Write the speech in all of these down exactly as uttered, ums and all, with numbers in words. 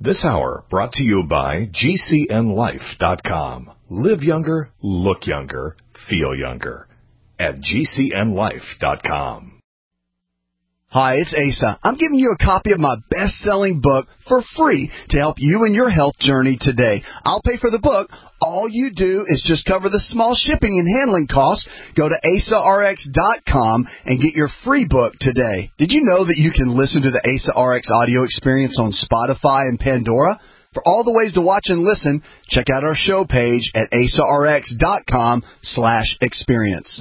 This hour brought to you by G C N life dot com. Live younger, look younger, feel younger at G C N life dot com. Hi, it's Asa. I'm giving you a copy of my best-selling book for free to help you in your health journey today. I'll pay for the book. All you do is just cover the small shipping and handling costs. Go to asa r x dot com and get your free book today. Did you know that you can listen to the Asa R X audio experience on Spotify and Pandora? For all the ways to watch and listen, check out our show page at asa r x dot com slash experience.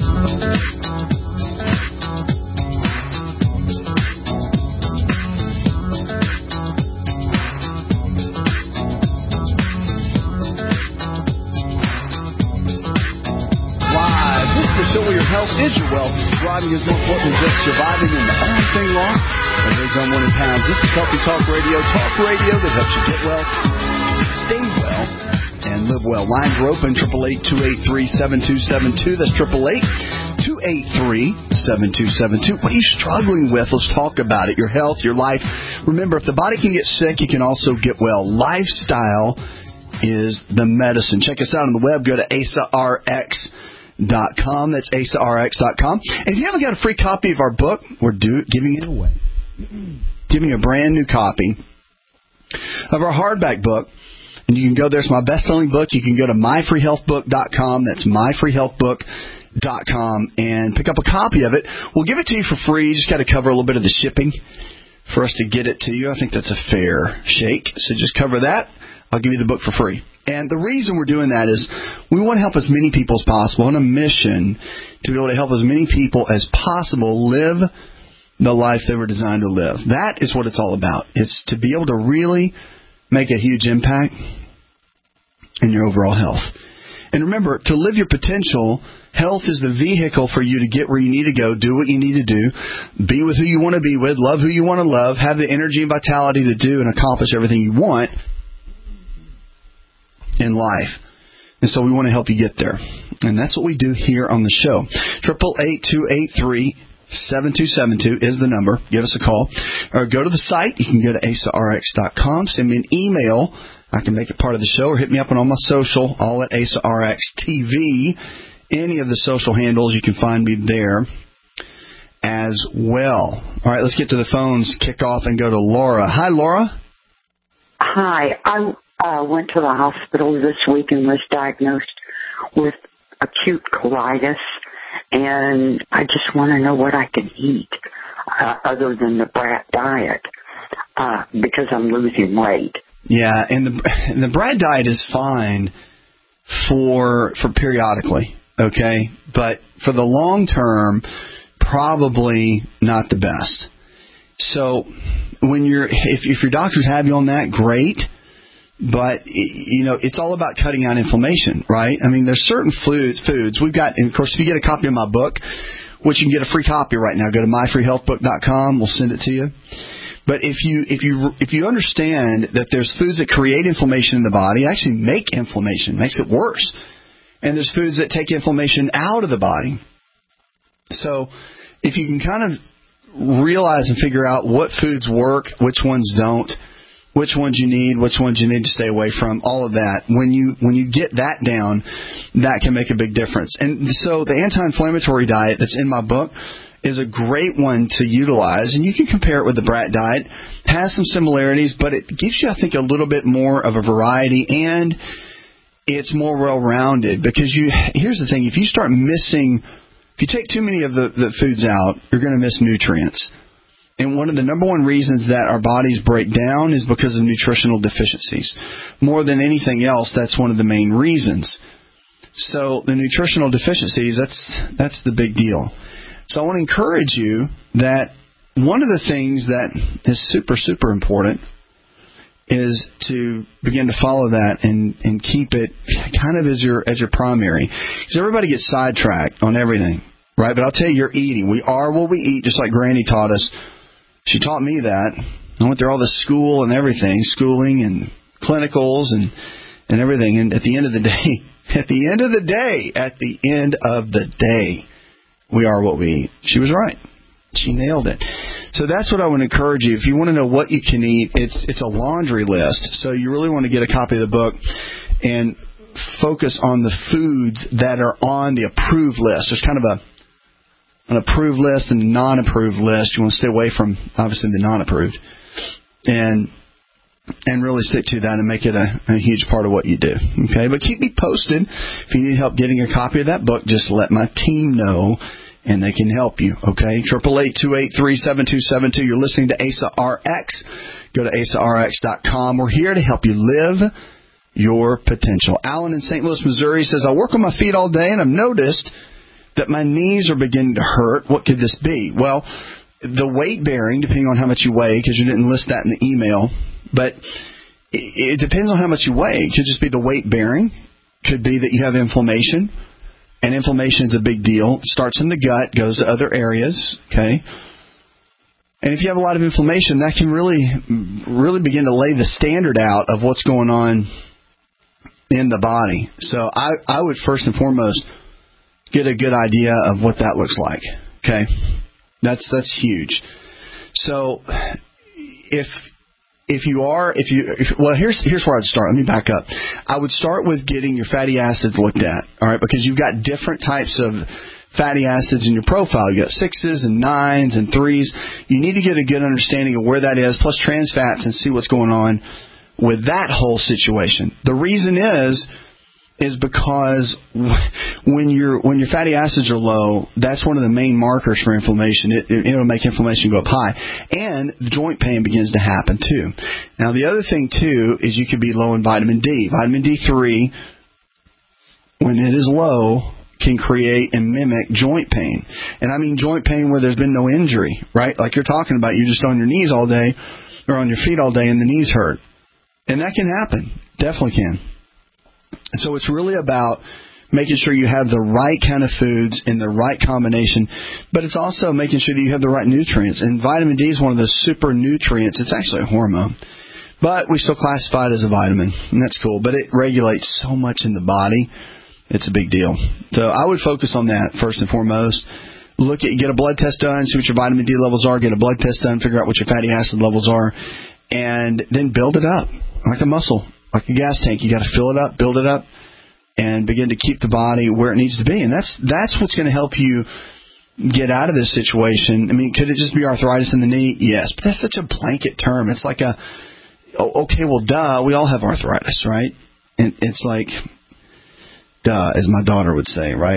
So your health is your wealth. Thriving is more important than just surviving, and the only thing lost are those unwanted pounds. This is Healthy Talk Radio, talk radio that helps you get well, stay well, and live well. Lines are open, eight eight eight, two eight three, seven two seven two. That's eight eight eight, two eight three, seven two seven two. What are you struggling with? Let's talk about it. Your health, your life. Remember, if the body can get sick, you can also get well. Lifestyle is the medicine. Check us out on the web. Go to asa r x dot com. That's asa r x dot com. And if you haven't got a free copy of our book, we're do, giving it away. Giving a brand new copy of our hardback book. And you can go there. It's my best-selling book. You can go to my free health book dot com. That's my free health book dot com and pick up a copy of it. We'll give it to you for free. You just got to cover a little bit of the shipping for us to get it to you. I think that's a fair shake. So just cover that. I'll give you the book for free. And the reason we're doing that is we want to help as many people as possible on a mission to be able to help as many people as possible live the life they were designed to live. That is what it's all about. It's to be able to really make a huge impact in your overall health. And remember, to live your potential, health is the vehicle for you to get where you need to go, do what you need to do, be with who you want to be with, love who you want to love, have the energy and vitality to do and accomplish everything you want in life. And so we want to help you get there. And that's what we do here on the show. eight eight eight, two eight three, seven two seven two is the number. Give us a call. Or go to the site. You can go to asa r x dot com. Send me an email. I can make it part of the show. Or hit me up on all my social, all at Asa R X T V. Any of the social handles, you can find me there as well. All right, let's get to the phones. Kick off and go to Laura. Hi, Laura. Hi. I uh, went to the hospital this week and was diagnosed with acute colitis, and I just want to know what I can eat uh, other than the brat diet uh, because I'm losing weight. Yeah, and the and the brat diet is fine for for periodically, okay? But for the long term, probably not the best. So when you're if if your doctors have you on that, great. But, you know, it's all about cutting out inflammation, right? I mean, there's certain foods, foods we've got, and of course, if you get a copy of my book, which you can get a free copy right now, go to my free health book dot com. We'll send it to you. But if you if you if you understand that there's foods that create inflammation in the body, actually make inflammation, makes it worse, and there's foods that take inflammation out of the body. So if you can kind of realize and figure out what foods work, which ones don't, which ones you need, which ones you need to stay away from, all of that. When you when you get that down, that can make a big difference. And so the anti-inflammatory diet that's in my book is a great one to utilize, and you can compare it with the brat diet. It has some similarities, but it gives you, I think, a little bit more of a variety, and it's more well-rounded. Because you here's the thing, if you start missing, if you take too many of the, the foods out, you're going to miss nutrients. And one of the number one reasons that our bodies break down is because of nutritional deficiencies. More than anything else, that's one of the main reasons. So the nutritional deficiencies, that's that's the big deal. So I want to encourage you that one of the things that is super, super important is to begin to follow that and, and keep it kind of as your as your primary. Because everybody gets sidetracked on everything, right? But I'll tell you, you're eating. We are what we eat, just like Granny taught us. She taught me that. I went through all this school and everything, schooling and clinicals and, and everything. And at the end of the day, at the end of the day, at the end of the day, we are what we eat. She was right. She nailed it. So that's what I would encourage you. If you want to know what you can eat, it's it's a laundry list. So you really want to get a copy of the book and focus on the foods that are on the approved list. There's kind of a an approved list and a non-approved list. You want to stay away from, obviously, the non-approved. And and really stick to that and make it a, a huge part of what you do. Okay, but keep me posted. If you need help getting a copy of that book, just let my team know, and they can help you. Okay, eight eight eight, two eight three, seven two seven two. You're listening to Asa R X. Go to asa r x dot com. We're here to help you live your potential. Alan in Saint Louis, Missouri says, I work on my feet all day, and I've noticed that my knees are beginning to hurt. What could this be? Well, the weight bearing, depending on how much you weigh, because you didn't list that in the email, but it depends on how much you weigh. It could just be the weight bearing. Could be that you have inflammation, and inflammation is a big deal. It starts in the gut, goes to other areas, okay? And if you have a lot of inflammation, that can really, really begin to lay the standard out of what's going on in the body. So I, I would first and foremost get a good idea of what that looks like, okay? That's that's huge. So if if you are if you if, well here's here's where I'd start. Let me back up. I would start with getting your fatty acids looked at, all right, because you've got different types of fatty acids in your profile. You got sixes and nines and threes. You need to get a good understanding of where that is, plus trans fats, and see what's going on with that whole situation. The reason is is because when your when your fatty acids are low, that's one of the main markers for inflammation. It, it, it'll make inflammation go up high, and joint pain begins to happen too. Now, the other thing too is you could be low in vitamin D. Vitamin D three, when it is low, can create and mimic joint pain. And I mean joint pain where there's been no injury, right? Like you're talking about, you're just on your knees all day or on your feet all day and the knees hurt. And that can happen. Definitely can. So it's really about making sure you have the right kind of foods in the right combination, but it's also making sure that you have the right nutrients. And vitamin D is one of those super nutrients. It's actually a hormone, but we still classify it as a vitamin, and that's cool. But it regulates so much in the body. It's a big deal. So I would focus on that first and foremost. Look at, get a blood test done, see what your vitamin D levels are, get a blood test done, figure out what your fatty acid levels are, and then build it up like a muscle. Like a gas tank, you got to fill it up, build it up, and begin to keep the body where it needs to be. And that's that's what's going to help you get out of this situation. I mean, could it just be arthritis in the knee? Yes, but that's such a blanket term. It's like a, oh, okay, well, duh, we all have arthritis, right? And it's like, duh, as my daughter would say, right?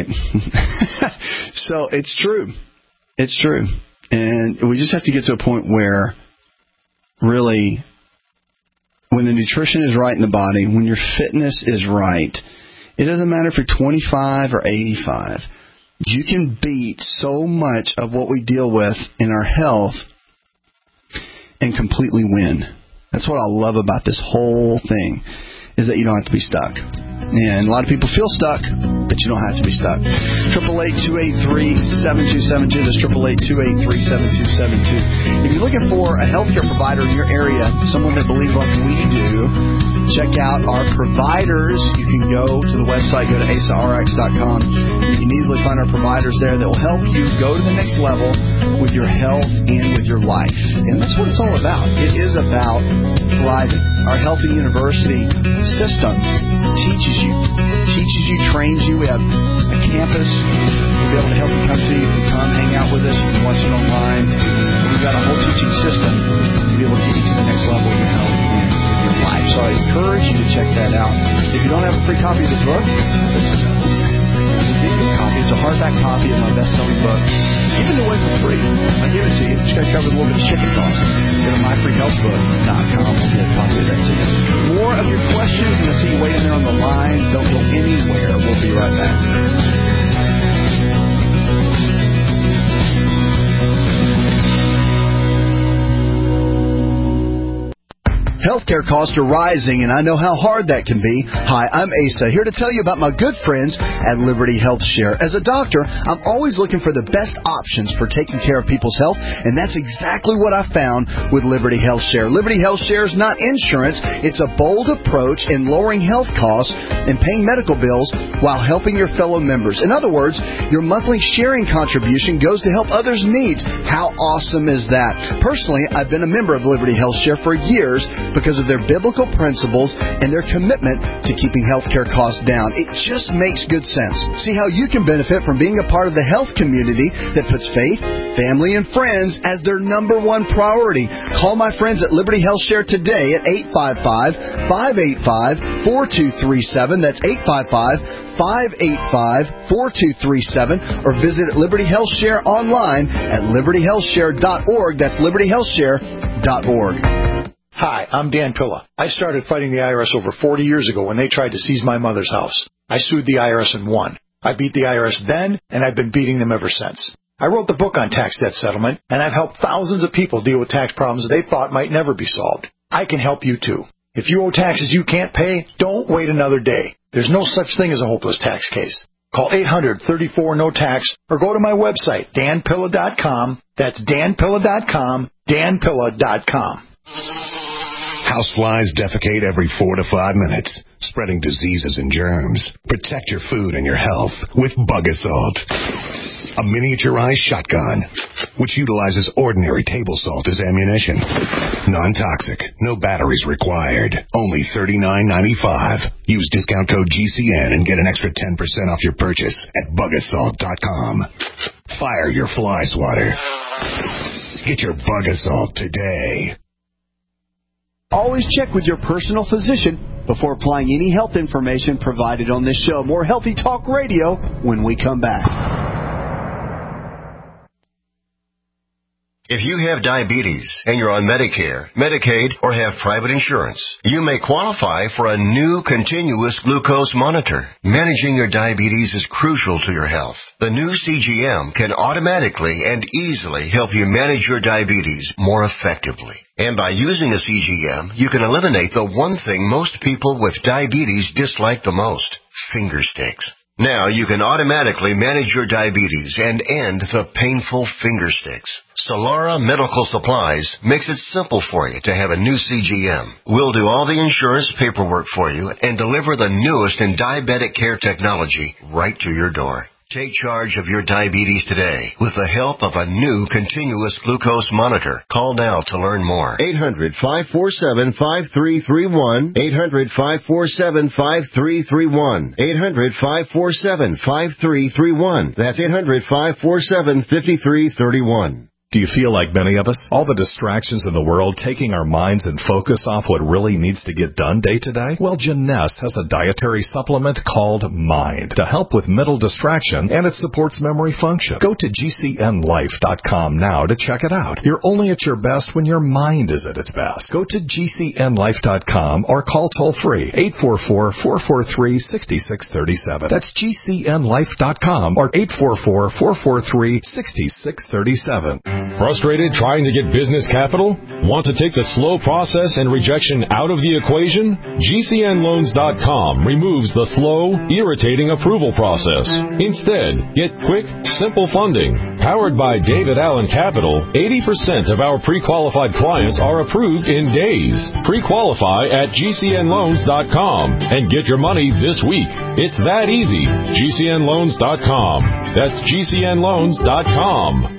So it's true. It's true. And we just have to get to a point where really, when the nutrition is right in the body, when your fitness is right, it doesn't matter if you're twenty-five or eighty-five. You can beat so much of what we deal with in our health and completely win. That's what I love about this whole thing, is that you don't have to be stuck. And a lot of people feel stuck, but you don't have to be stuck. eight eight eight, two eight three, seven two seven two. That's eight eight eight, two eight three, seven two seven two. If you're looking for a healthcare provider in your area, someone that believes like we do, check out our providers. You can go to the website, go to asa r x dot com. You can easily find our providers there that will help you go to the next level with your health and with your life. And that's what it's all about. It is about thriving. Our Healthy University system teaches you, teaches you, trains you. We have a campus. We'll be able to help you come see. You can come hang out with us. You can watch it online. We've got a whole teaching system to be able to get you to the next level of your health and your life. So I encourage you to check that out. If you don't have a free copy of the book, listen, we'll give you a copy. It's a hardback copy of my best-selling book. Giving it away for free. I'll give it to you. Just got to cover a little bit of shipping costs. Go to my free health book dot com. We'll get a copy of that to you. More of your questions, and I see you waiting there on the lines. Don't go anywhere. We'll be right back. Health Healthcare costs are rising, and I know how hard that can be. Hi, I'm Asa, here to tell you about my good friends at Liberty Health Share. As a doctor, I'm always looking for the best options for taking care of people's health, and that's exactly what I found with Liberty Health Share. Liberty Health Share is not insurance. It's a bold approach in lowering health costs and paying medical bills while helping your fellow members. In other words, your monthly sharing contribution goes to help others' needs. How awesome is that? Personally, I've been a member of Liberty Health Share for years because of their biblical principles and their commitment to keeping healthcare costs down. It just makes good sense. See how you can benefit from being a part of the health community that puts faith, family, and friends as their number one priority. Call my friends at Liberty Health Share today at eight five five, five eight five, four two three seven. That's eight five five, five eight five, four two three seven, or visit Liberty Health Share online at liberty health share dot org. That's liberty health share dot org. Hi, I'm Dan Pilla. I started fighting the I R S over forty years ago when they tried to seize my mother's house. I sued the I R S and won. I beat the I R S then, and I've been beating them ever since. I wrote the book on tax debt settlement, and I've helped thousands of people deal with tax problems they thought might never be solved. I can help you too. If you owe taxes you can't pay, don't wait another day. There's no such thing as a hopeless tax case. Call eight hundred, thirty-four, no tax or go to my website, dan pilla dot com. That's dan pilla dot com, dan pilla dot com. Houseflies defecate every four to five minutes, spreading diseases and germs. Protect your food and your health with Bug Assault, a miniaturized shotgun which utilizes ordinary table salt as ammunition. Non-toxic, no batteries required. Only thirty-nine ninety-five. Use discount code G C N and get an extra ten percent off your purchase at bug assault dot com. Fire your fly swatter. Get your Bug Assault today. Always check with your personal physician before applying any health information provided on this show. More Healthy Talk Radio when we come back. If you have diabetes and you're on Medicare, Medicaid, or have private insurance, you may qualify for a new continuous glucose monitor. Managing your diabetes is crucial to your health. The new C G M can automatically and easily help you manage your diabetes more effectively. And by using a C G M, you can eliminate the one thing most people with diabetes dislike the most, finger sticks. Now you can automatically manage your diabetes and end the painful finger sticks. Solara Medical Supplies makes it simple for you to have a new C G M. We'll do all the insurance paperwork for you and deliver the newest in diabetic care technology right to your door. Take charge of your diabetes today with the help of a new continuous glucose monitor. Call now to learn more. eight hundred, five four seven, five three three one. eight hundred, five four seven, five three three one. eight hundred, five four seven, five three three one. That's eight hundred, five four seven, five three three one. Do you feel like many of us? All the distractions in the world taking our minds and focus off what really needs to get done day to day? Well, Janess has a dietary supplement called Mind to help with mental distraction, and it supports memory function. Go to G C N life dot com now to check it out. You're only at your best when your mind is at its best. Go to G C N life dot com or call toll-free eight four four, four four three, six six three seven. That's G C N life dot com or eight four four, four four three, six six three seven. Frustrated trying to get business capital? Want to take the slow process and rejection out of the equation? G C N loans dot com removes the slow, irritating approval process. Instead, get quick, simple funding. Powered by David Allen Capital, eighty percent of our pre-qualified clients are approved in days. Pre-qualify at G C N loans dot com and get your money this week. It's that easy. G C N loans dot com. That's G C N loans dot com.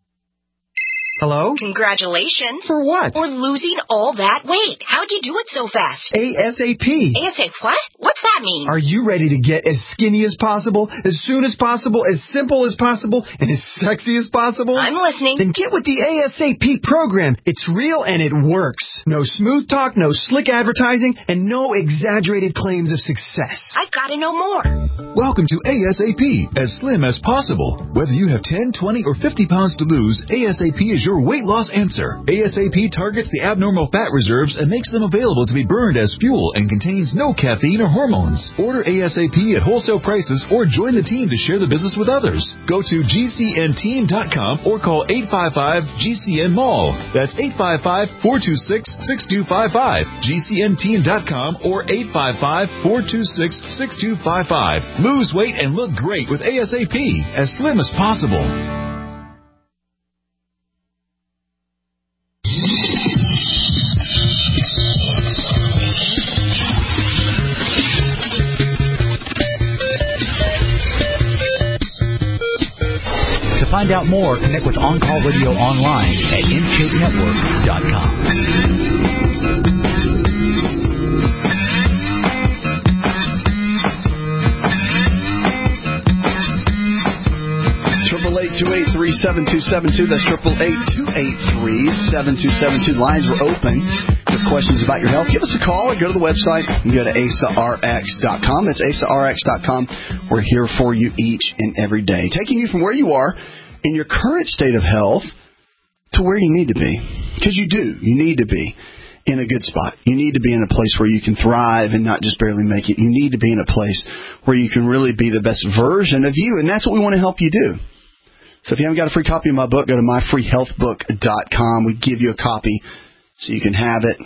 Hello? Congratulations. For what? For losing all that weight. How'd you do it so fast? ASAP. ASAP what? What's that mean? Are you ready to get as skinny as possible, as soon as possible, as simple as possible, and as sexy as possible? I'm listening. Then get with the ASAP program. It's real and it works. No smooth talk, no slick advertising, and no exaggerated claims of success. I've got to know more. Welcome to ASAP, as slim as possible. Whether you have ten, twenty, or fifty pounds to lose, ASAP is your weight loss answer. ASAP targets the abnormal fat reserves and makes them available to be burned as fuel and contains no caffeine or hormones. Order ASAP at wholesale prices or join the team to share the business with others. Go to G C N team dot com or call eight five five G C N mall. That's eight five five, four two six, six two five five. G C N team dot com or eight five five, four two six, six two five five. Lose weight and look great with ASAP, as slim as possible. To find out more, connect with On Call Radio online at intake network dot com. Triple eight two eight three seven two seven two. That's triple eight two eight three seven two seven two. Lines are open with questions about your health. Give us a call or go to the website and go to A S A R X dot com. That's A S A R X dot com. We're here for you each and every day, taking you from where you are in your current state of health to where you need to be. Because you do. You need to be in a good spot. You need to be in a place where you can thrive and not just barely make it. You need to be in a place where you can really be the best version of you, and that's what we want to help you do. So if you haven't got a free copy of my book, go to my free health book dot com. We give you a copy so you can have it.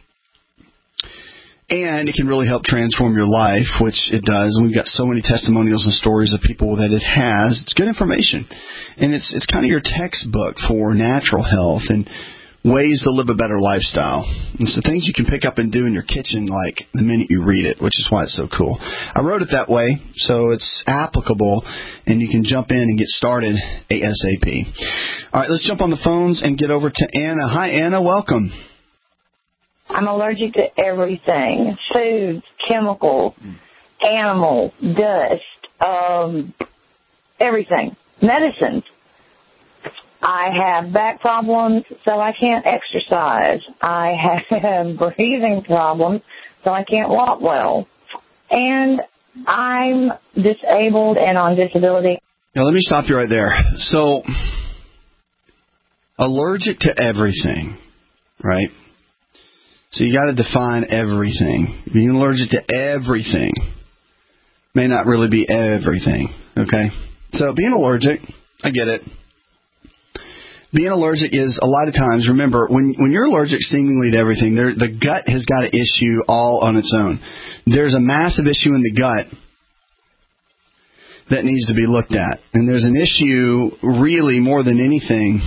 And it can really help transform your life, which it does. And we've got so many testimonials and stories of people that it has. It's good information. And it's it's kind of your textbook for natural health and ways to live a better lifestyle. It's the things you can pick up and do in your kitchen like the minute you read it, which is why it's so cool. I wrote it that way so it's applicable and you can jump in and get started ASAP. All right, let's jump on the phones and get over to Anna. Hi, Anna. Welcome. I'm allergic to everything. Foods, chemicals, animals, dust, um, everything. Medicines. I have back problems, so I can't exercise. I have breathing problems, so I can't walk well. And I'm disabled and on disability. Now, let me stop you right there. So, allergic to everything, right? So you got to define everything. Being allergic to everything may not really be everything, okay? So being allergic, I get it. Being allergic is a lot of times, remember, when when you're allergic seemingly to everything, there, the gut has got an issue all on its own. There's a massive issue in the gut that needs to be looked at. And there's an issue really more than anything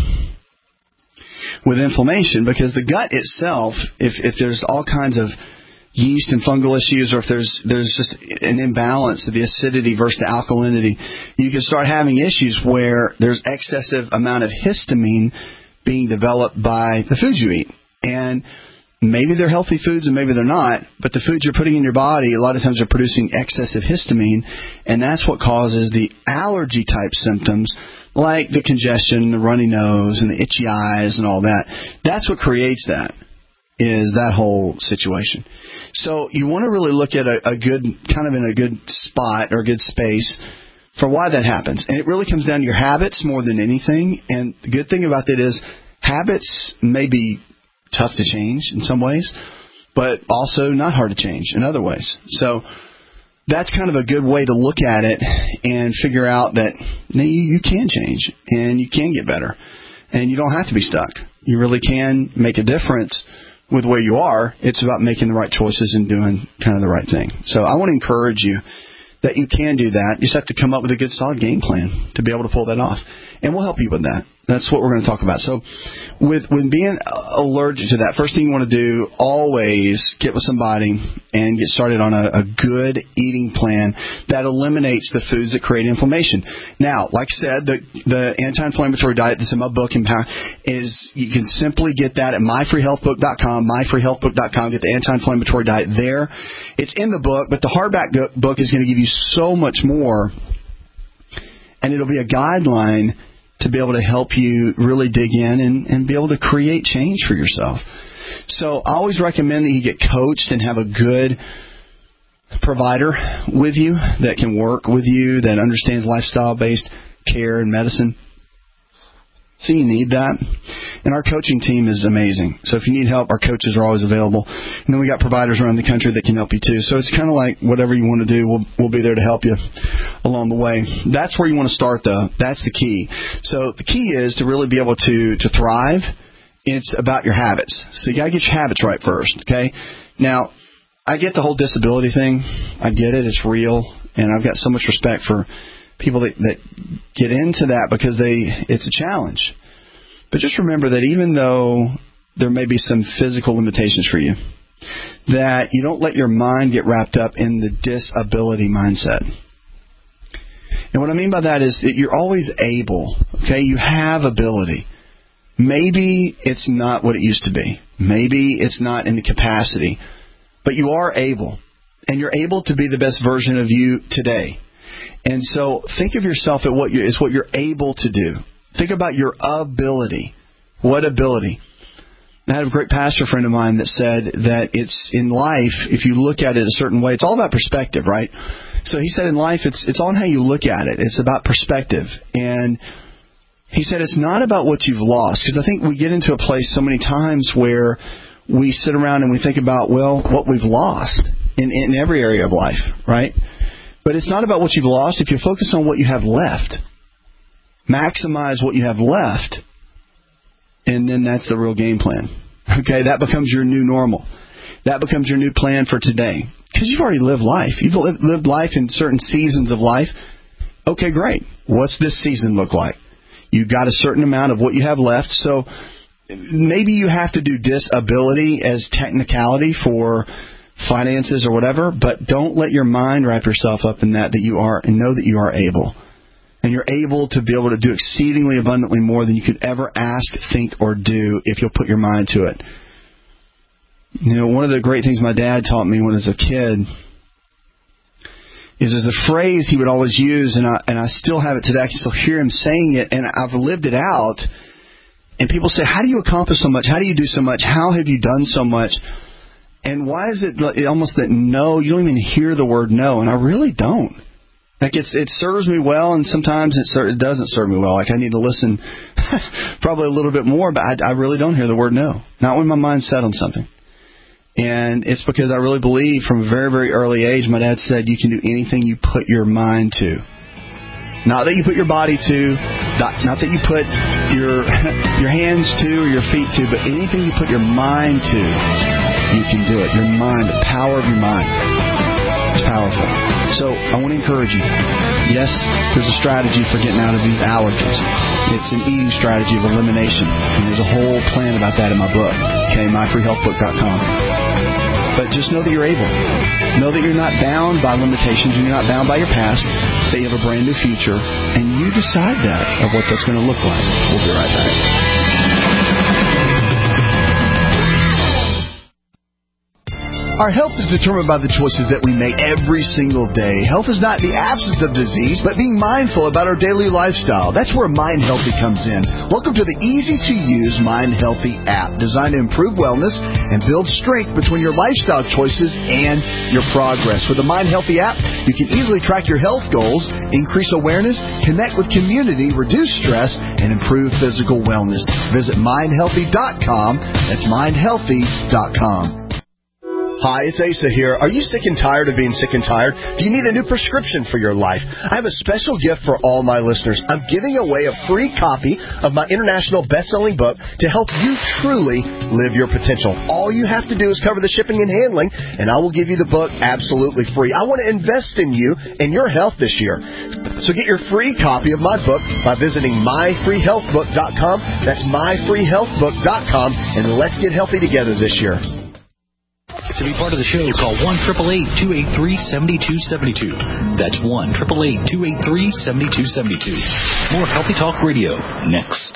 with inflammation, because the gut itself, if if there's all kinds of yeast and fungal issues, or if there's there's just an imbalance of the acidity versus the alkalinity, you can start having issues where there's excessive amount of histamine being developed by the foods you eat. And maybe they're healthy foods and maybe they're not, but the foods you're putting in your body, a lot of times are producing excessive histamine, and that's what causes the allergy type symptoms like the congestion, the runny nose, and the itchy eyes and all that. That's what creates that, is that whole situation. So you want to really look at a, a good, kind of in a good spot or a good space for why that happens. And it really comes down to your habits more than anything. And the good thing about that is habits may be tough to change in some ways, but also not hard to change in other ways. So that's kind of a good way to look at it and figure out that you, you can change and you can get better. And you don't have to be stuck. You really can make a difference with where you are. It's about making the right choices and doing kind of the right thing. So I want to encourage you that you can do that. You just have to come up with a good, solid game plan to be able to pull that off. And we'll help you with that. That's what we're going to talk about. So with when being allergic to that, first thing you want to do, always get with somebody and get started on a, a good eating plan that eliminates the foods that create inflammation. Now, like I said, the, the anti-inflammatory diet that's in my book is you can simply get that at my free health book dot com, my free health book dot com. Get the anti-inflammatory diet there. It's in the book, but the hardback book is going to give you so much more, and it'll be a guideline to be able to help you really dig in and, and be able to create change for yourself. So I always recommend that you get coached and have a good provider with you that can work with you, that understands lifestyle-based care and medicine. So you need that. And our coaching team is amazing. So if you need help, our coaches are always available. And then we got providers around the country that can help you too. So it's kind of like whatever you want to do, we'll, we'll be there to help you along the way. That's where you want to start, though. That's the key. So the key is to really be able to, to thrive. It's about your habits. So you got to get your habits right first, okay? Now, I get the whole disability thing. I get it. It's real. And I've got so much respect for people that, that get into that because they it's a challenge. But just remember that even though there may be some physical limitations for you, that you don't let your mind get wrapped up in the disability mindset. And what I mean by that is that you're always able, okay? You have ability. Maybe it's not what it used to be. Maybe it's not in the capacity. But you are able. And you're able to be the best version of you today. And so think of yourself at what you, is what you're able to do. Think about your ability. What ability? I had a great pastor friend of mine that said that it's in life, if you look at it a certain way, it's all about perspective, right? So he said in life, it's it's on how you look at it. It's about perspective. And he said it's not about what you've lost. Because I think we get into a place so many times where we sit around and we think about, well, what we've lost in, in every area of life, right? But it's not about what you've lost. If you focus on what you have left, maximize what you have left, and then that's the real game plan. Okay, that becomes your new normal. That becomes your new plan for today. Because you've already lived life. You've lived life in certain seasons of life. Okay, great. What's this season look like? You've got a certain amount of what you have left. So maybe you have to do disability as technicality for finances or whatever, but don't let your mind wrap yourself up in that, that you are, and know that you are able. And you're able to be able to do exceedingly abundantly more than you could ever ask, think, or do if you'll put your mind to it. You know, one of the great things my dad taught me when I was a kid is there's a phrase he would always use, and I, and I still have it today. I can still hear him saying it, and I've lived it out. And people say, how do you accomplish so much? How do you do so much? How have you done so much? And why is it almost that no, you don't even hear the word no? And I really don't. Like it's, it serves me well, and sometimes it, ser- it doesn't serve me well. Like I need to listen probably a little bit more, but I, I really don't hear the word no. Not when my mind's set on something. And it's because I really believe from a very, very early age, my dad said you can do anything you put your mind to. Not that you put your body to, not, not that you put your your hands to or your feet to, but anything you put your mind to, you can do it. Your mind, the power of your mind. It's powerful. So I want to encourage you. Yes, there's a strategy for getting out of these allergies. It's an eating strategy of elimination. And there's a whole plan about that in my book. Okay, my free health book dot com. But just know that you're able. Know that you're not bound by limitations and you're not bound by your past. That you have a brand new future. And you decide that of what that's going to look like. We'll be right back. Our health is determined by the choices that we make every single day. Health is not the absence of disease, but being mindful about our daily lifestyle. That's where Mind Healthy comes in. Welcome to the easy-to-use Mind Healthy app, designed to improve wellness and build strength between your lifestyle choices and your progress. With the Mind Healthy app, you can easily track your health goals, increase awareness, connect with community, reduce stress, and improve physical wellness. Visit mind healthy dot com. That's mind healthy dot com. Hi, it's Asa here. Are you sick and tired of being sick and tired? Do you need a new prescription for your life? I have a special gift for all my listeners. I'm giving away a free copy of my international best-selling book to help you truly live your potential. All you have to do is cover the shipping and handling, and I will give you the book absolutely free. I want to invest in you and your health this year. So get your free copy of my book by visiting my free health book dot com. That's my free health book dot com, and let's get healthy together this year. To be part of the show, call one eight eight eight, two eight three, seven two seven two. That's one eight eight eight, two eight three, seven two seven two. More Healthy Talk Radio next.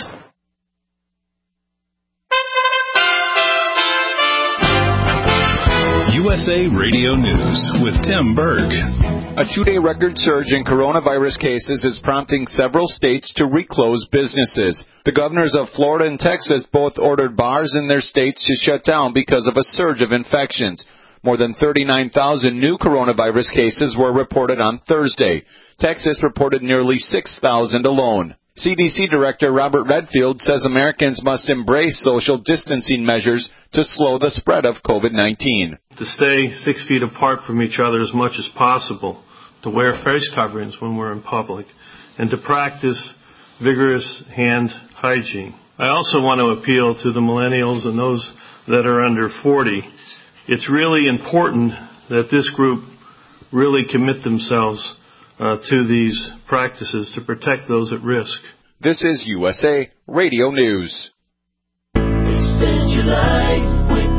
U S A Radio News with Tim Berg. A two-day record surge in coronavirus cases is prompting several states to reclose businesses. The governors of Florida and Texas both ordered bars in their states to shut down because of a surge of infections. More than thirty-nine thousand new coronavirus cases were reported on Thursday. Texas reported nearly six thousand alone. C D C Director Robert Redfield says Americans must embrace social distancing measures to slow the spread of COVID nineteen. To stay six feet apart from each other as much as possible, to wear face coverings when we're in public, and to practice vigorous hand hygiene. I also want to appeal to the millennials and those that are under forty. It's really important that this group really commit themselves uh, to these practices to protect those at risk. This is U S A Radio News. Extend your life with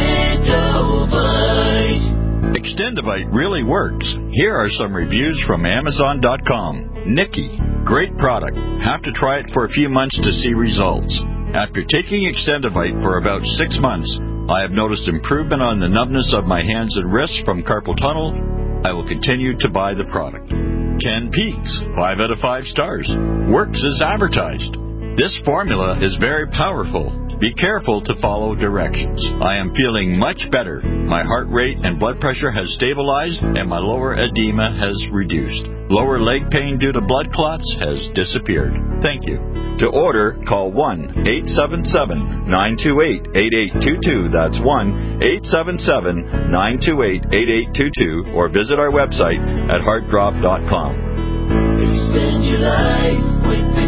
Extendovite. Extendovite really works. Here are some reviews from Amazon dot com. Nikki, great product. Have to try it for a few months to see results. After taking Extendovite for about six months, I have noticed improvement on the numbness of my hands and wrists from carpal tunnel. I will continue to buy the product. Ken Peaks, five out of five stars. Works as advertised. This formula is very powerful. Be careful to follow directions. I am feeling much better. My heart rate and blood pressure has stabilized and my lower edema has reduced. Lower leg pain due to blood clots has disappeared. Thank you. To order, call one eight seven seven, nine two eight, eight eight two two. That's one eight seven seven, nine two eight, eight eight two two or visit our website at heart drop dot com. Extend your life with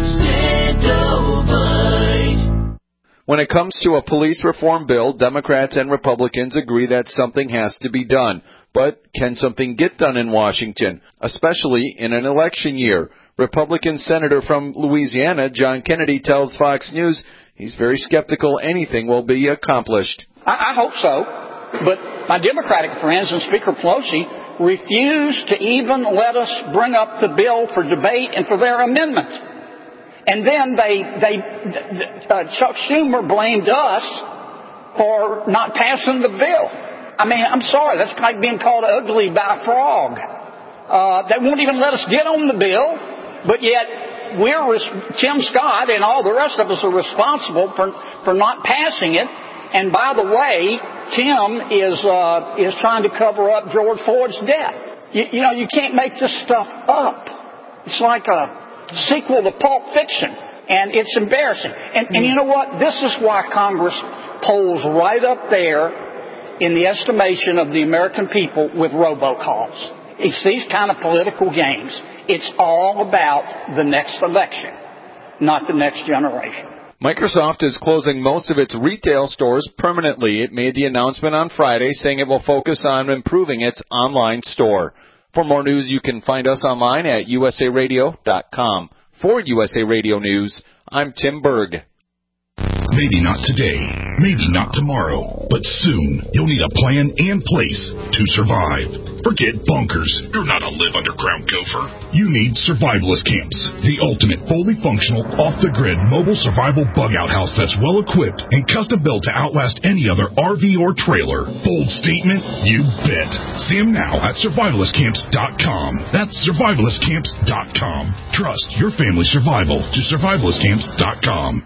Extendovite. When it comes to a police reform bill, Democrats and Republicans agree that something has to be done. But can something get done in Washington, especially in an election year? Republican Senator from Louisiana, John Kennedy, tells Fox News he's very skeptical anything will be accomplished. I, I hope so. But my Democratic friends and Speaker Pelosi refuse to even let us bring up the bill for debate and for their amendment. And then they, they, uh, Chuck Schumer blamed us for not passing the bill. I mean, I'm sorry, that's like being called ugly by a frog. Uh, they won't even let us get on the bill, but yet we're, Tim Scott and all the rest of us are responsible for, for not passing it. And by the way, Tim is, uh, is trying to cover up George Floyd's death. You, you know, you can't make this stuff up. It's like a sequel to Pulp Fiction, and it's embarrassing. And, and you know what? This is why Congress polls right up there in the estimation of the American people with robocalls. It's these kind of political games. It's all about the next election, not the next generation. Microsoft is closing most of its retail stores permanently. It made the announcement on Friday, saying it will focus on improving its online store. For more news, you can find us online at U S A radio dot com. For U S A Radio News, I'm Tim Berg. Maybe not today, maybe not tomorrow, but soon you'll need a plan and place to survive. Forget bunkers. You're not a live underground gopher. You need survivalist camps, the ultimate fully functional, off-the-grid mobile survival bug-out house that's well-equipped and custom-built to outlast any other R V or trailer. Bold statement? You bet. See them now at survivalist camps dot com. That's survivalist camps dot com. Trust your family's survival to survivalist camps dot com.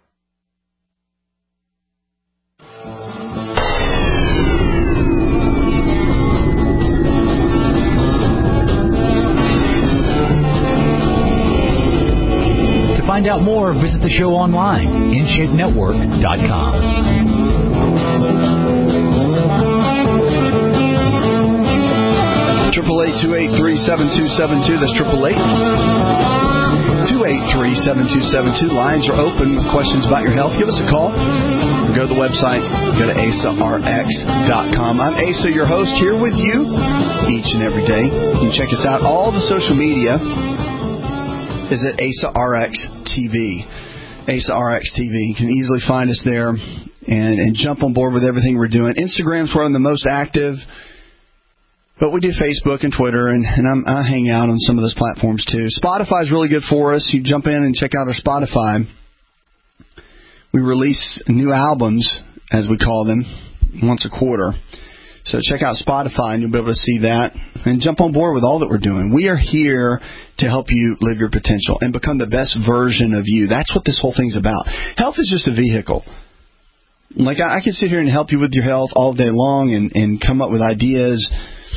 Find out more, visit the show online, in shape network dot com. Triple eight two eight three seven two seven two. That's triple eight two eight three seven two seven two. Lines are open with questions about your health. Give us a call. Go to the website. Go to A S A R X dot com. I'm Asa, your host, here with you each and every day. You can check us out. All the social media is at A S A R X T V. A S A R X T V. You can easily find us there and, and jump on board with everything we're doing. Instagram's where I'm the most active, but we do Facebook and Twitter, and, and I'm, I hang out on some of those platforms too. Spotify's really good for us. You jump in and check out our Spotify. We release new albums, as we call them, once a quarter. So check out Spotify, and you'll be able to see that. And jump on board with all that we're doing. We are here to help you live your potential and become the best version of you. That's what this whole thing's about. Health is just a vehicle. Like, I, I can sit here and help you with your health all day long and, and come up with ideas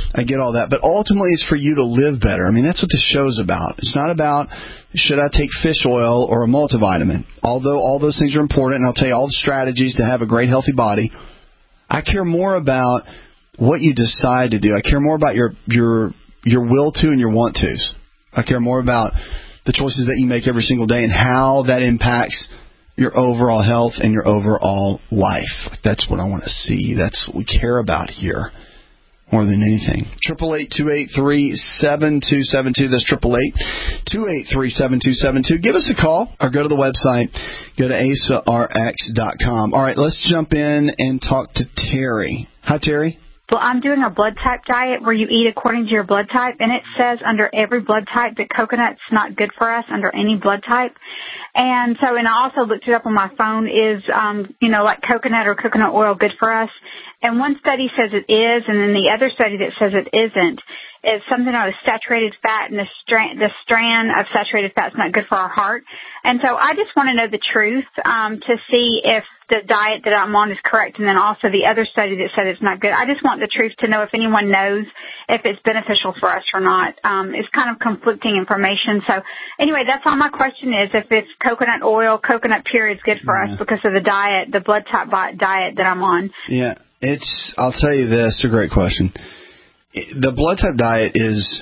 I get all that. But ultimately, it's for you to live better. I mean, that's what this show's about. It's not about, should I take fish oil or a multivitamin? Although all those things are important, and I'll tell you all the strategies to have a great, healthy body. I care more about what you decide to do. I care more about your your your will to and your want tos. I care more about the choices that you make every single day and how that impacts your overall health and your overall life. That's what I want to see. That's what we care about here more than anything. Triple eight two eight three seven two seven two. That's triple eight two eight three seven two seven two. Give us a call or go to the website. Go to asa r x dot com. All right, let's jump in and talk to Terry. Hi, Terry. Well, I'm doing a blood type diet where you eat according to your blood type, and it says under every blood type that coconut's not good for us under any blood type. And so, and I also looked it up on my phone, is, um, you know, like coconut or coconut oil good for us? And one study says it is, and then the other study that says it isn't is something about saturated fat, and the strand, the strand of saturated fat is not good for our heart. And so I just want to know the truth um, to see if the diet that I'm on is correct, and then also the other study that said it's not good. I just want the truth to know if anyone knows if it's beneficial for us or not. Um, it's kind of conflicting information. So anyway, that's all my question is, if it's coconut oil, coconut pure is good for yeah. us because of the diet, the blood type diet that I'm on. Yeah, it's, I'll tell you this, it's a great question. The blood type diet is,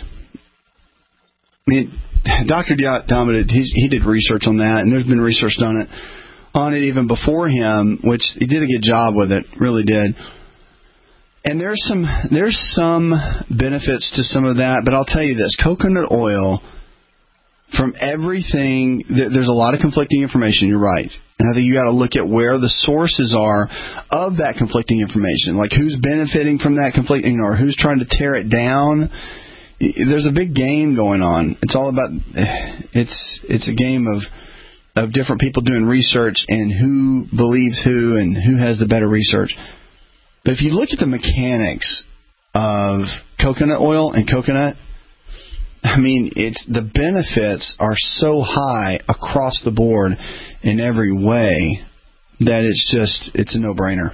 I mean, Doctor Diamond, he, he did research on that, and there's been research on it, on it even before him, which he did a good job with it, really did. And there's some there's some benefits to some of that, but I'll tell you this, coconut oil, from everything, there's a lot of conflicting information, you're right. And I think you got to look at where the sources are of that conflicting information, like who's benefiting from that conflicting or who's trying to tear it down. There's a big game going on. It's all about, it's it's a game of of different people doing research and who believes who and who has the better research. But if you look at the mechanics of coconut oil and coconut, I mean, it's the benefits are so high across the board in every way that it's just, it's a no-brainer.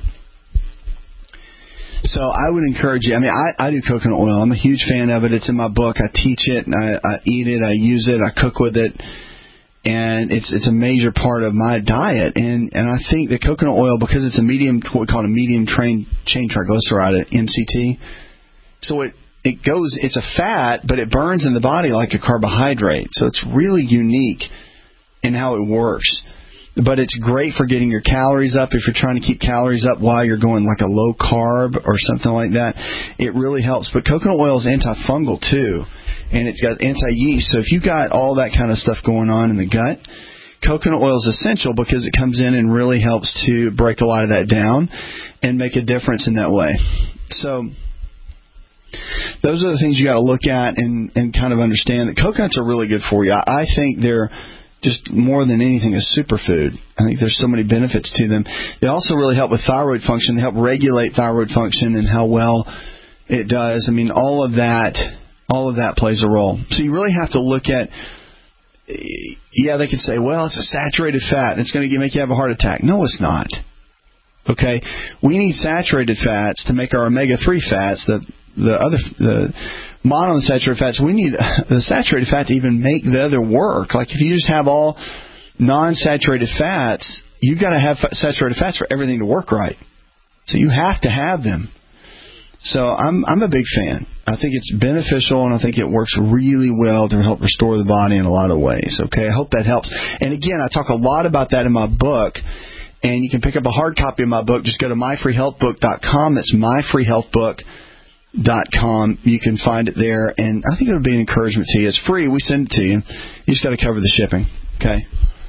So I would encourage you. I mean, I, I do coconut oil. I'm a huge fan of it. It's in my book. I teach it, and I, I eat it. I use it. I cook with it. And it's it's a major part of my diet. And, and I think that coconut oil, because it's a medium, what we call a medium train, chain triglyceride, M C T, so it It goes, it's a fat, but it burns in the body like a carbohydrate. So it's really unique in how it works. But it's great for getting your calories up if you're trying to keep calories up while you're going like a low carb or something like that. It really helps. But coconut oil is antifungal too, and it's got anti-yeast. So if you've got all that kind of stuff going on in the gut, coconut oil is essential because it comes in and really helps to break a lot of that down and make a difference in that way. So those are the things you got to look at and, and kind of understand that coconuts are really good for you. I, I think they're just more than anything a superfood. I think there's so many benefits to them. They also really help with thyroid function. They help regulate thyroid function and how well it does. I mean, all of that, all of that plays a role. So you really have to look at, yeah, they could say, well, it's a saturated fat and it's going to make you have a heart attack. No, it's not. Okay? We need saturated fats to make our omega three fats, the the other the monounsaturated fats. We need the saturated fat to even make the other work. Like if you just have all non-saturated fats, you've got to have saturated fats for everything to work right. So you have to have them. So I'm I'm a big fan. I think it's beneficial, and I think it works really well to help restore the body in a lot of ways. Okay, I hope that helps. And again, I talk a lot about that in my book. And you can pick up a hard copy of my book. Just go to my free health book dot com. That's my free health book dot com. You can find it there, and I think it'll be an encouragement to you. It's free. We send it to you. You just got to cover the shipping. Okay.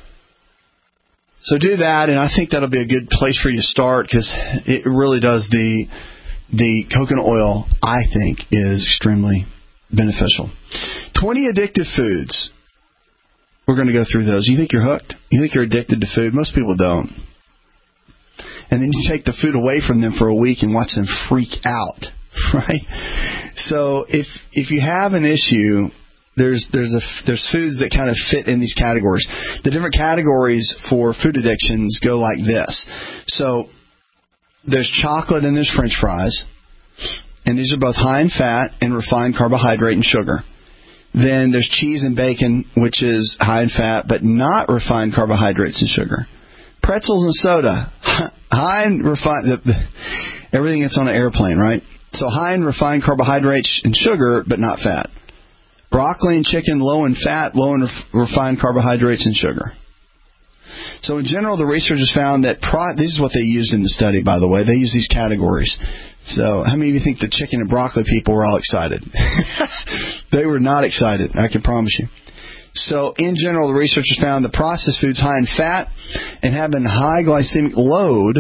So do that, and I think that'll be a good place for you to start because it really does the the coconut oil. I think is extremely beneficial. twenty addictive foods. We're going to go through those. You think you're hooked? You think you're addicted to food? Most people don't. And then you take the food away from them for a week and watch them freak out, right? So if if you have an issue, there's there's a there's foods that kind of fit in these categories. The different categories for food addictions go like this. So there's chocolate and there's French fries. and these are both high in fat and refined carbohydrate and sugar. Then there's cheese and bacon, which is high in fat but not refined carbohydrates and sugar. Pretzels and soda, high in refined, everything that's on an airplane, right? So high in refined carbohydrates and sugar, but not fat. Broccoli and chicken, low in fat, low in ref- refined carbohydrates and sugar. So in general, the researchers found that, pro- this is what they used in the study, by the way. They used these categories. So how many of you think the chicken and broccoli people were all excited? They were not excited, I can promise you. So in general, the researchers found that processed foods high in fat and having high glycemic load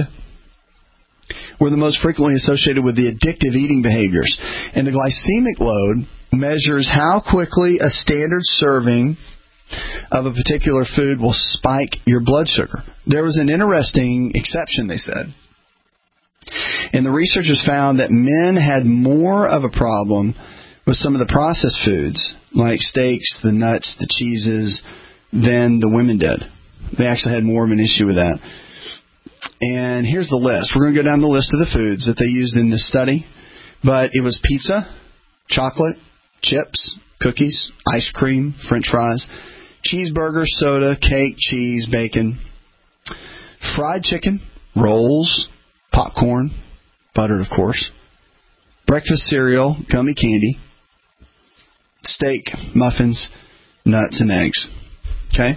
were the most frequently associated with the addictive eating behaviors. And the glycemic load measures how quickly a standard serving of a particular food will spike your blood sugar. There was an interesting exception, they said. And the researchers found that men had more of a problem with some of the processed foods, like steaks, the nuts, the cheeses, than the women did. They actually had more of an issue with that. And here's the list. We're going to go down the list of the foods that they used in this study. But it was pizza, chocolate, chips, cookies, ice cream, French fries, cheeseburger, soda, cake, cheese, bacon, fried chicken, rolls, popcorn, buttered, of course, breakfast cereal, gummy candy, steak, muffins, nuts, and eggs. Okay?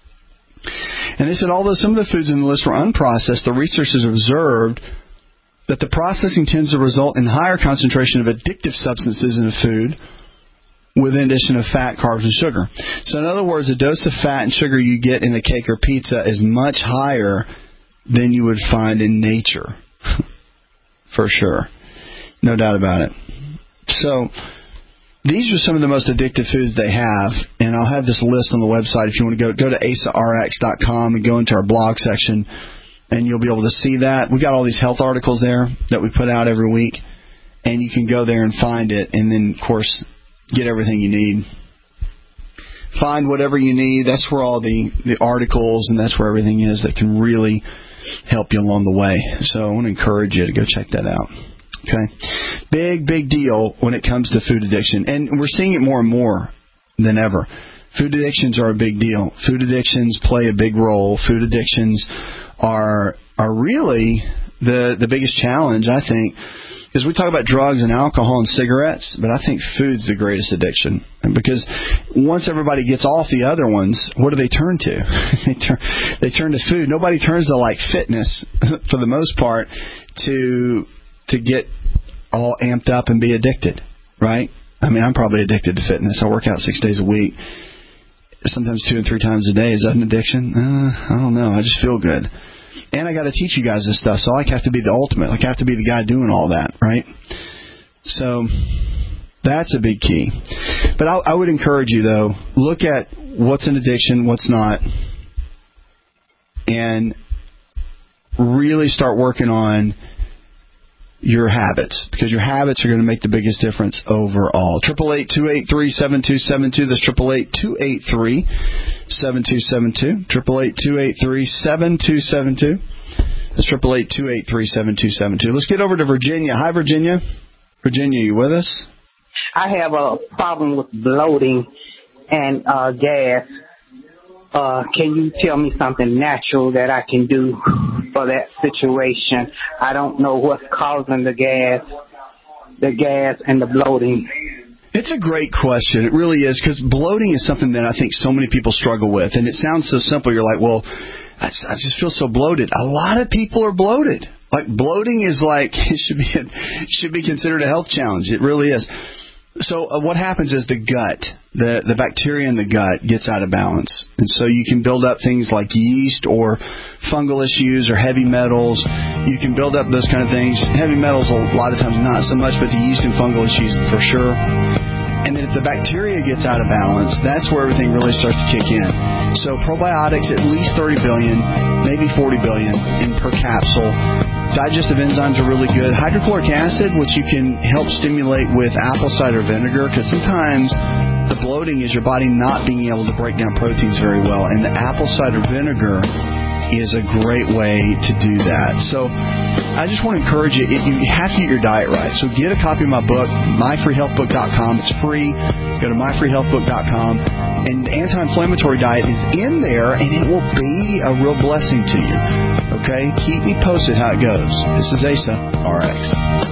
And they said although some of the foods in the list were unprocessed, the researchers observed that the processing tends to result in higher concentration of addictive substances in a food with an addition of fat, carbs, and sugar. So in other words, the dose of fat and sugar you get in a cake or pizza is much higher than you would find in nature. For sure. No doubt about it. So these are some of the most addictive foods they have, and I'll have this list on the website. If you want to go, go to asa r x dot com and go into our blog section, and you'll be able to see that. We've got all these health articles there that we put out every week, and you can go there and find it, and then, of course, get everything you need. Find whatever you need. That's where all the, the articles and that's where everything is that can really help you along the way. So I want to encourage you to go check that out. Okay, big, big deal when it comes to food addiction. And we're seeing it more and more than ever. Food addictions are a big deal. Food addictions play a big role. Food addictions are are really the, the biggest challenge, I think, because we talk about drugs and alcohol and cigarettes, but I think food's the greatest addiction. Because once everybody gets off the other ones, what do they turn to? they turn they turn to food. Nobody turns to, like, fitness, for the most part, to... to get all amped up and be addicted, right? I mean, I'm probably addicted to fitness. I work out six days a week, sometimes two and three times a day. Is that an addiction? Uh, I don't know. I just feel good. And I got to teach you guys this stuff, so I have to be the ultimate. Like, I have to be the guy doing all that, right? So that's a big key. But I, I would encourage you, though, look at what's an addiction, what's not, and really start working on your habits, because your habits are going to make the biggest difference overall. Triple eight two eight three seven two seven two. That's triple eight two eight three seven two seven two. Triple eight two eight three seven two seven two. That's triple eight two eight three seven two seven two. Let's get over to Virginia. Hi, Virginia. Virginia, you with us? I have a problem with bloating and uh, gas. Uh, can you tell me something natural that I can do for that situation? I don't know what's causing the gas, the gas and the bloating. It's a great question. It really is, because bloating is something that I think so many people struggle with. And it sounds so simple. You're like, well, I just, I just feel so bloated. A lot of people are bloated. Like, bloating is like, it should be, a, should be considered a health challenge. It really is. So uh, what happens is the gut, the, the bacteria in the gut gets out of balance. And so you can build up things like yeast or fungal issues or heavy metals. You can build up those kind of things. Heavy metals a lot of times not so much, but the yeast and fungal issues for sure. And then if the bacteria gets out of balance, that's where everything really starts to kick in. So probiotics, at least thirty billion, maybe forty billion in per capsule. Digestive enzymes are really good. Hydrochloric acid, which you can help stimulate with apple cider vinegar, because sometimes the bloating is your body not being able to break down proteins very well. And the apple cider vinegar is a great way to do that. So I just want to encourage you, you have to get your diet right. So get a copy of my book, my free health book dot com. It's free. Go to my free health book dot com. And the anti-inflammatory diet is in there, and it will be a real blessing to you. Okay? Keep me posted how it goes. This is Asa, R X.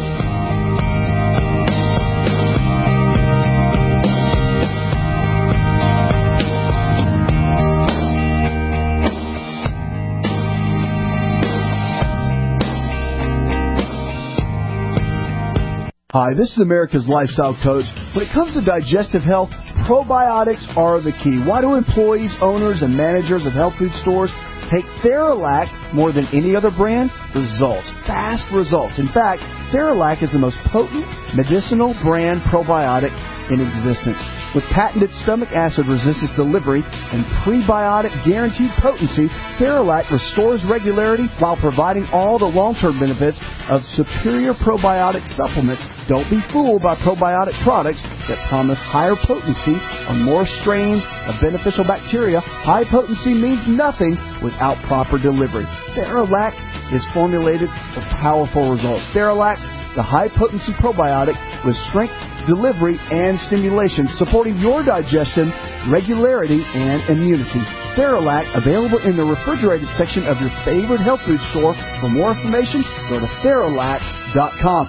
Hi, this is America's Lifestyle Coach. When it comes to digestive health, probiotics are the key. Why do employees, owners, and managers of health food stores take Theralac more than any other brand? Results. Fast results. In fact, Theralac is the most potent medicinal brand probiotic in existence. With patented stomach acid resistance delivery and prebiotic guaranteed potency, Theralac restores regularity while providing all the long-term benefits of superior probiotic supplements. Don't be fooled by probiotic products that promise higher potency or more strains of beneficial bacteria. High potency means nothing without proper delivery. Theralac is formulated for powerful results. Theralac, the high-potency probiotic with strength, delivery, and stimulation, supporting your digestion, regularity, and immunity. Theralac, available in the refrigerated section of your favorite health food store. For more information, go to Theralac dot com.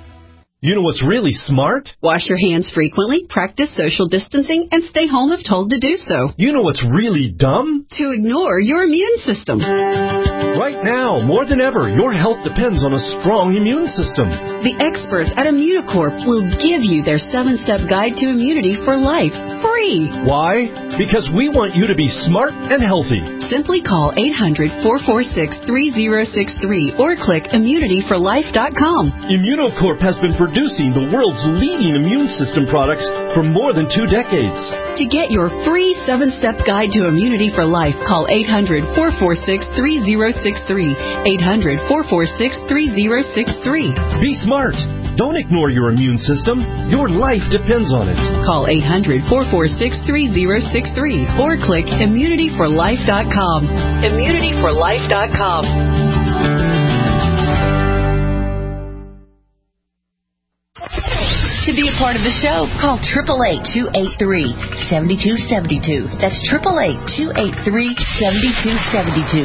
You know what's really smart? Wash your hands frequently, practice social distancing, and stay home if told to do so. You know what's really dumb? To ignore your immune system. Right now, more than ever, your health depends on a strong immune system. The experts at Immunicorp will give you their seven-step guide to immunity for life, free. Why? Because we want you to be smart and healthy. Simply call eight hundred, four four six, three zero six three or click immunity for life dot com. Immunicorp has been producing the world's leading immune system products for more than two decades. To get your free seven-step guide to immunity for life, call eight hundred, four four six, three zero six three, eight hundred, four four six, three zero six three. Be smart. Don't ignore your immune system. Your life depends on it. Call eight hundred, four four six, three zero six three or click immunity for life dot com. immunity for life dot com. To be a part of the show, call eight eight eight, two eight three, seven two seven two. That's eight eight eight, two eight three, seven two seven two.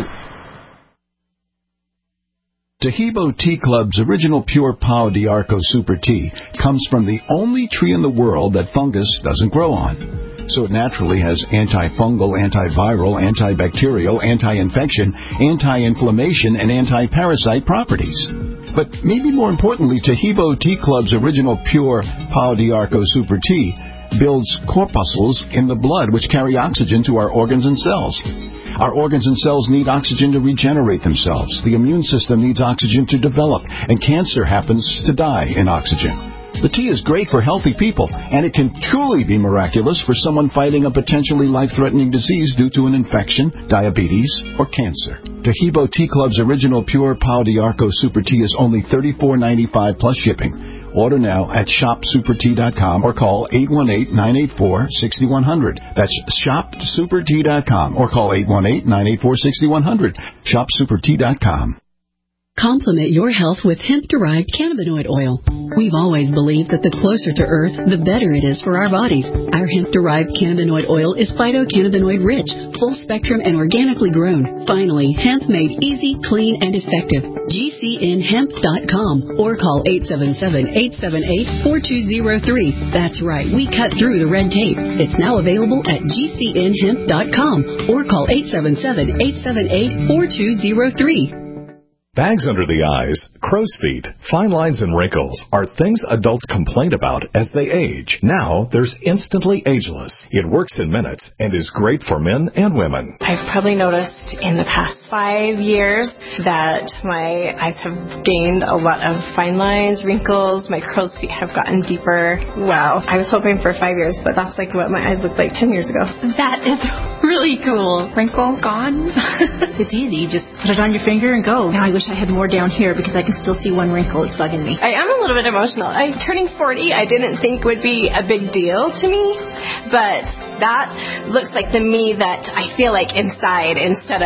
Tahibo Tea Club's original pure Pau d'Arco Super Tea comes from the only tree in the world that fungus doesn't grow on. So it naturally has antifungal, antiviral, antibacterial, anti-infection, anti-inflammation, and anti-parasite properties. But maybe more importantly, Tahibo Tea Club's original pure Pau d'Arco Super Tea builds corpuscles in the blood which carry oxygen to our organs and cells. Our organs and cells need oxygen to regenerate themselves. The immune system needs oxygen to develop, and cancer happens to die in oxygen. The tea is great for healthy people, and it can truly be miraculous for someone fighting a potentially life-threatening disease due to an infection, diabetes, or cancer. Tahibo Tea Club's original pure Pau d'Arco Super Tea is only thirty-four ninety-five plus shipping. Order now at shop super tea dot com or call eight one eight, nine eight four, six one zero zero. That's shop super tea dot com or call eight one eight, nine eight four, six one zero zero. shop super tea dot com. Complement your health with hemp-derived cannabinoid oil. We've always believed that the closer to Earth, the better it is for our bodies. Our hemp-derived cannabinoid oil is phytocannabinoid-rich, full-spectrum, and organically grown. Finally, hemp made easy, clean, and effective. G C N hemp dot com or call eight seven seven, eight seven eight, four two zero three. That's right, we cut through the red tape. It's now available at G C N hemp dot com or call eight seven seven, eight seven eight, four two zero three. Bags under the eyes, crow's feet, fine lines, and wrinkles are things adults complain about as they age. Now, there's Instantly Ageless. It works in minutes and is great for men and women. I've probably noticed in the past five years that my eyes have gained a lot of fine lines, wrinkles, my crow's feet have gotten deeper. Wow. I was hoping for five years, but that's like what my eyes looked like ten years ago. That is really cool. Wrinkle gone. It's easy. You just put it on your finger and go. Now I wish I had more down here because I can still see one wrinkle. It's bugging me. I am a little bit emotional. I turning forty, I didn't think would be a big deal to me, but that looks like the me that I feel like inside instead of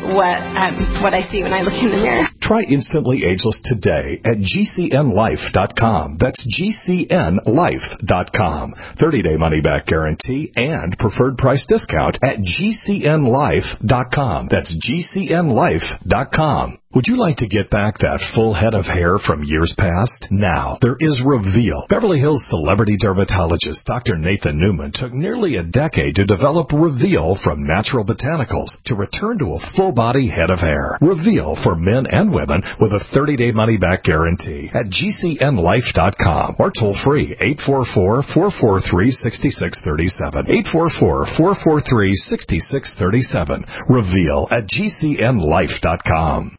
what um, what I see when I look in the mirror. Try Instantly Ageless today at G C N life dot com. That's G C N life dot com. thirty-day money-back guarantee and preferred price discount at G C N life dot com. That's G C N life dot com. Would you like to get back that full head of hair from years past? Now, there is Reveal. Beverly Hills celebrity dermatologist Doctor Nathan Newman took nearly a decade to develop Reveal from natural botanicals to return to a full-body head of hair. Reveal for men and women with a thirty-day money-back guarantee at G C N life dot com or toll-free eight four four, four four three, six six three seven. eight four four, four four three, six six three seven. Reveal at G C N life dot com.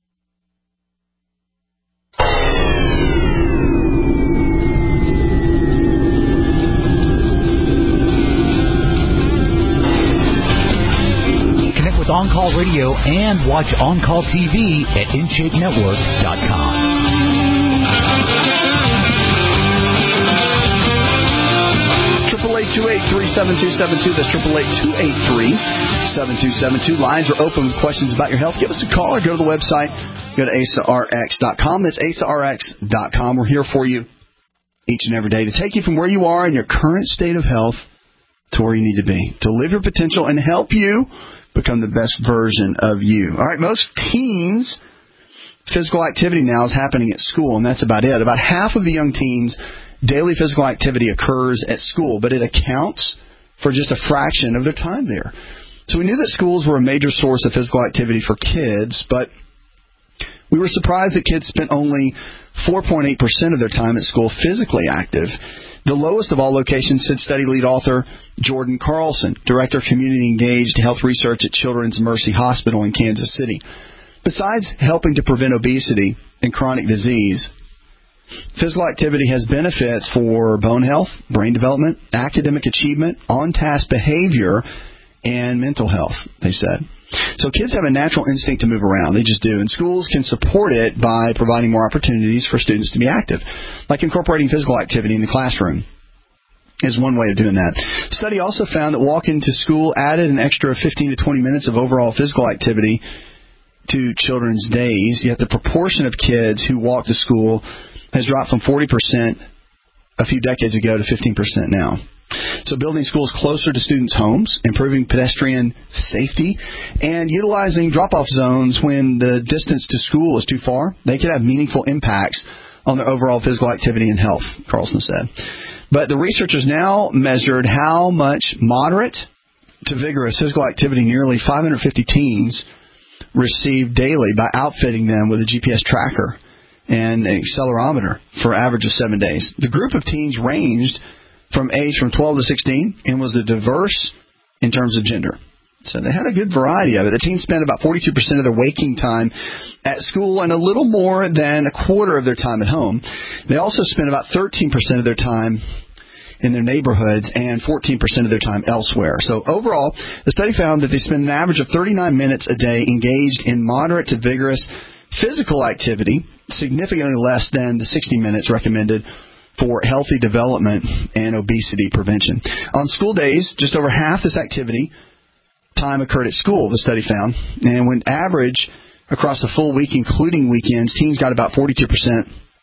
On Call Radio and watch On Call T V at in shape network dot com. Triple eight two eight three seven two seven two. That's triple eight two eight three seven two seven two. Lines are open with questions about your health. Give us a call or go to the website. Go to A S A R X dot com. That's A S A R X dot com. We're here for you each and every day to take you from where you are in your current state of health to where you need to be, to live your potential and help you become the best version of you. All right, most teens' physical activity now is happening at school, and that's about it. About half of the young teens' daily physical activity occurs at school, but it accounts for just a fraction of their time there. So we knew that schools were a major source of physical activity for kids, but we were surprised that kids spent only four point eight percent of their time at school physically active. The lowest of all locations, said study lead author Jordan Carlson, Director of Community Engaged Health Research at Children's Mercy Hospital in Kansas City. Besides helping to prevent obesity and chronic disease, physical activity has benefits for bone health, brain development, academic achievement, on-task behavior, and mental health, they said. So kids have a natural instinct to move around. They just do. And schools can support it by providing more opportunities for students to be active, like incorporating physical activity in the classroom is one way of doing that. Study also found that walking to school added an extra fifteen to twenty minutes of overall physical activity to children's days, yet the proportion of kids who walk to school has dropped from forty percent a few decades ago to fifteen percent now. So building schools closer to students' homes, improving pedestrian safety, and utilizing drop-off zones when the distance to school is too far, they could have meaningful impacts on their overall physical activity and health, Carlson said. But the researchers now measured how much moderate to vigorous physical activity nearly five hundred fifty teens received daily by outfitting them with a G P S tracker and an accelerometer for an average of seven days. The group of teens ranged from age from twelve to sixteen and was a diverse in terms of gender. So they had a good variety of it. The teens spent about forty-two percent of their waking time at school and a little more than a quarter of their time at home. They also spent about thirteen percent of their time in their neighborhoods and fourteen percent of their time elsewhere. So overall, the study found that they spend an average of thirty-nine minutes a day engaged in moderate to vigorous physical activity, significantly less than the sixty minutes recommended for healthy development and obesity prevention. On school days, just over half this activity time occurred at school, the study found. And when average across the full week, including weekends, teens got about forty-two percent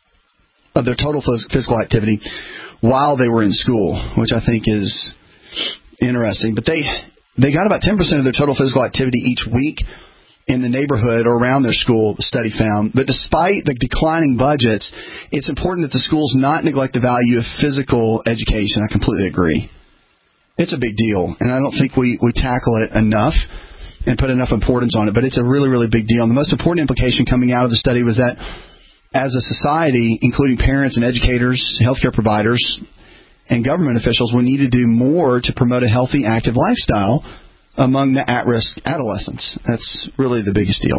of their total physical activity while they were in school, which I think is interesting. But they they got about ten percent of their total physical activity each week in the neighborhood or around their school, the study found. But despite the declining budgets, it's important that the schools not neglect the value of physical education. I completely agree. It's a big deal, and I don't think we, we tackle it enough and put enough importance on it, but it's a really, really big deal. And the most important implication coming out of the study was that as a society, including parents and educators, healthcare providers, and government officials, we need to do more to promote a healthy, active lifestyle among the at-risk adolescents. That's really the biggest deal.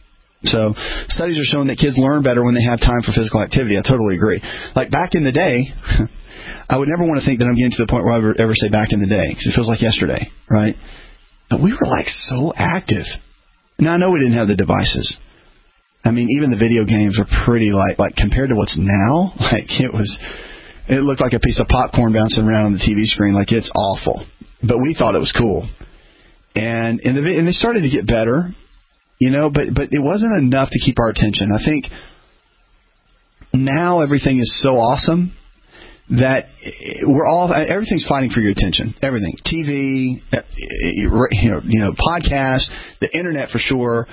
So studies are showing that kids learn better when they have time for physical activity. I totally agree. Like back in the day, I would never want to think that I'm getting to the point where I would ever say back in the day, because it feels like yesterday, right? But we were like so active. Now I know we didn't have the devices. I mean, even the video games were pretty like, like compared to what's now, like it was, it looked like a piece of popcorn bouncing around on the T V screen. Like it's awful. But we thought it was cool. And, and, the, and they started to get better. You know, but but it wasn't enough to keep our attention. I think now everything is so awesome that we're all everything's fighting for your attention. Everything, T V, you know, you know, podcasts, the internet for sure,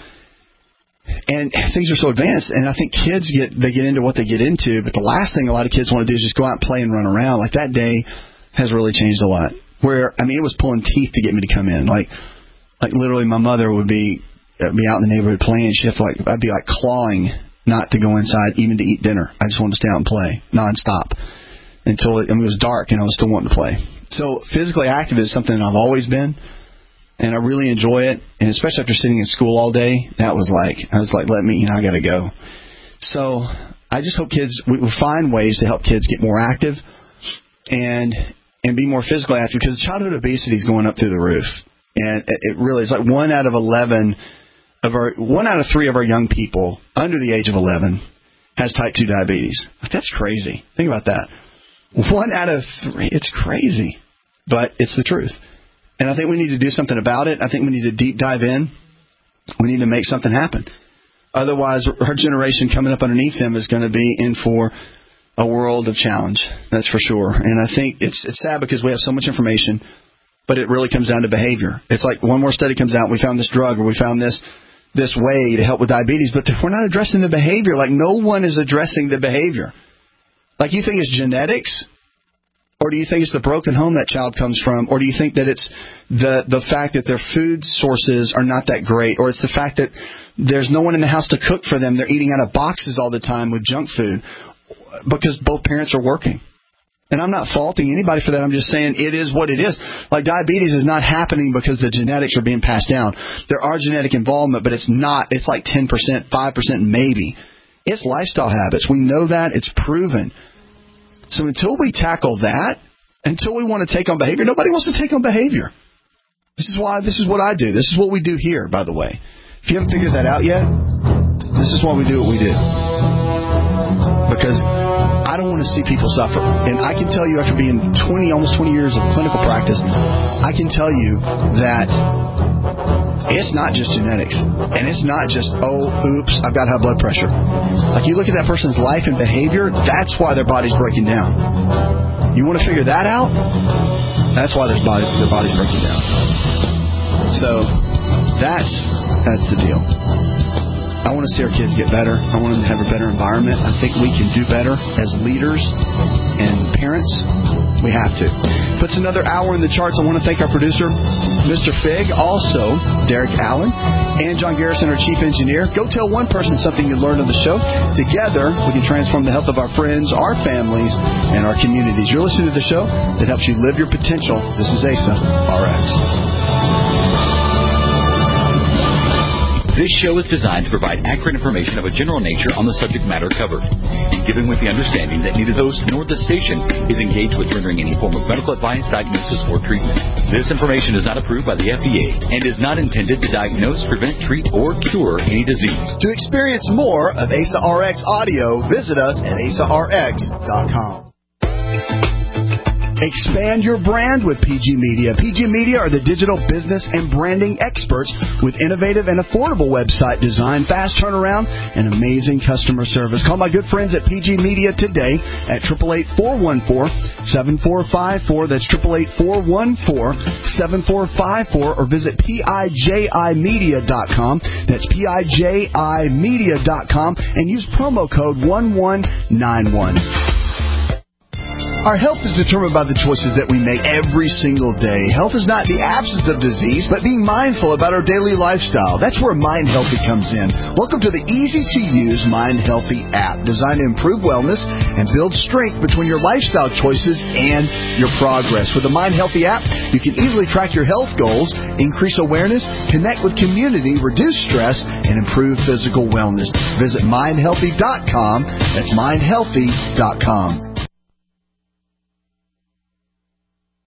and things are so advanced. And I think kids get they get into what they get into, but the last thing a lot of kids want to do is just go out and play and run around. Like that day has really changed a lot. Where I mean, it was pulling teeth to get me to come in. Like like literally, my mother would be. be out in the neighborhood playing. She'd have to like, I'd be like clawing not to go inside, even to eat dinner. I just wanted to stay out and play nonstop until it, I mean, it was dark and I was still wanting to play. So physically active is something that I've always been, and I really enjoy it. And especially after sitting in school all day, that was like, I was like, let me, you know, I got to go. So I just hope kids, we will find ways to help kids get more active and and be more physically active, because childhood obesity is going up through the roof. And it, it really is like one out of eleven of our one out of three of our young people under the age of eleven has type two diabetes. That's crazy. Think about that. One out of three. It's crazy, but it's the truth. And I think we need to do something about it. I think we need to deep dive in. We need to make something happen. Otherwise, our generation coming up underneath them is going to be in for a world of challenge. That's for sure. And I think it's it's sad because we have so much information, but it really comes down to behavior. It's like one more study comes out, we found this drug, or we found this this way to help with diabetes, but we're not addressing the behavior. Like, no one is addressing the behavior. Like, you think it's genetics? Or do you think it's the broken home that child comes from? Or do you think that it's the the fact that their food sources are not that great? Or it's the fact that there's no one in the house to cook for them. They're eating out of boxes all the time with junk food because both parents are working. And I'm not faulting anybody for that. I'm just saying it is what it is. Like, diabetes is not happening because the genetics are being passed down. There are genetic involvement, but it's not. It's like ten percent, five percent maybe. It's lifestyle habits. We know that. It's proven. So until we tackle that, until we want to take on behavior, nobody wants to take on behavior. This is why, this is what I do. This is what we do here, by the way. If you haven't figured that out yet, this is why we do what we do. Because I don't want to see people suffer. And I can tell you, after being twenty, almost twenty years of clinical practice, I can tell you that it's not just genetics. And it's not just, oh, oops, I've got high blood pressure. Like, you look at that person's life and behavior, that's why their body's breaking down. You want to figure that out? That's why their, body, their body's breaking down. So that's that's the deal. I want to see our kids get better. I want them to have a better environment. I think we can do better as leaders and parents. We have to. Puts another hour in the charts. I want to thank our producer, Mister Fig, also Derek Allen, and John Garrison, our chief engineer. Go tell one person something you learned on the show. Together, we can transform the health of our friends, our families, and our communities. You're listening to the show that helps you live your potential. This is Asa R X. This show is designed to provide accurate information of a general nature on the subject matter covered, and given with the understanding that neither host nor the station is engaged with rendering any form of medical advice, diagnosis, or treatment. This information is not approved by the F D A and is not intended to diagnose, prevent, treat, or cure any disease. To experience more of Asa R X audio, visit us at asa r x dot com. Expand your brand with P G Media. P G Media are the digital business and branding experts with innovative and affordable website design, fast turnaround, and amazing customer service. Call my good friends at P G Media today at eight eight eight, four one four, seven four five four. That's eight eight eight, four one four, seven four five four, or visit P I J I media dot com. That's P I J I media dot com and use promo code one one nine one. Our health is determined by the choices that we make every single day. Health is not the absence of disease, but being mindful about our daily lifestyle. That's where Mind Healthy comes in. Welcome to the easy-to-use Mind Healthy app, designed to improve wellness and build strength between your lifestyle choices and your progress. With the Mind Healthy app, you can easily track your health goals, increase awareness, connect with community, reduce stress, and improve physical wellness. Visit mind healthy dot com. That's mind healthy dot com.